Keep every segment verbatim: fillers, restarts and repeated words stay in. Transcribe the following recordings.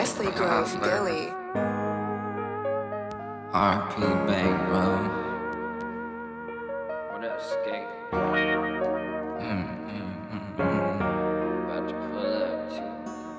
Wesley Grove, Philly. R P Bank, bro. What up, skate? Mm, mm, mm, mm. About to pull up, too.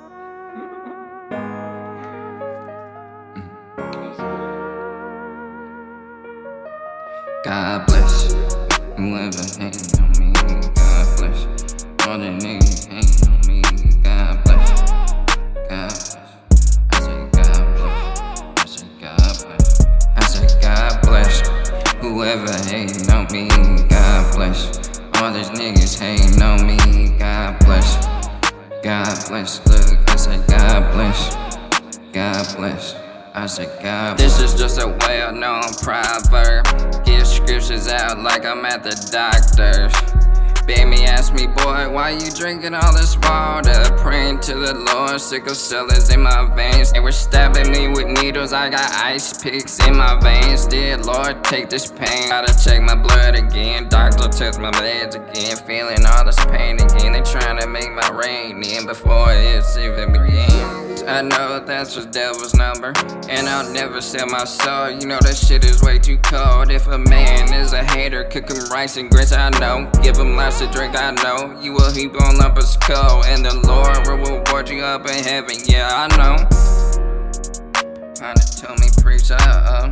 God bless whoever hating on me. God bless all the niggas hating on me. God bless. God bless. I say God bless. I say God bless. I say God bless whoever hating on me. God bless all these niggas hating on me. God bless. God bless. Look, I say God bless. God bless. I say God. This is just a well-known proverb. Give scriptures out like I'm at the doctor's. Baby asked me, boy, why you drinking all this water? Praying to the Lord, sickle cell is in my veins. They were stabbing me with needles, I got ice picks in my veins. Dear Lord, take this pain. Gotta check my blood again. Doctor test my meds again. Feeling all this pain again. They trying to make my rain in before it's even began. I know that's just devil's number, and I'll never sell my soul. You know that shit is way too cold. If a man is a hater, cook him rice and grits, I know. Give him lots to drink, I know. You will heap on up his coal, and the Lord will reward you up in heaven. Yeah, I know. Kinda told me preach, uh-oh.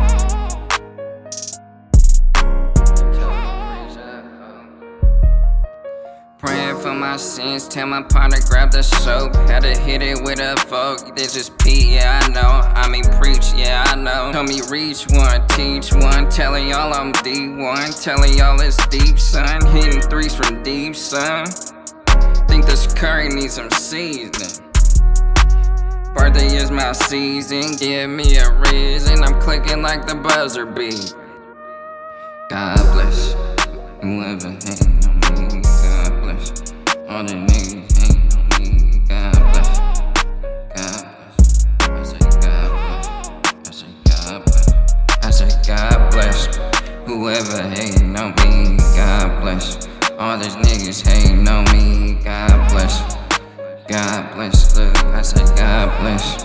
Praying for my sins, tell my partner grab the soap. Had to hit it with a fork, this is P, yeah I know. I mean preach, yeah I know. Told me reach one, teach one. Telling y'all I'm D one. Telling y'all it's deep, son. Hitting threes from deep, son. Think this curry needs some seasoning. Birthday is my season, give me a reason. I'm clicking like the buzzer beat. God bless whoever hating on me. God bless all the niggas hating on me. God bless. God bless. I say God bless. I say God bless. I say God bless whoever hating on me. God bless all these niggas hating on me. God bless. God bless. Look, I say God bless.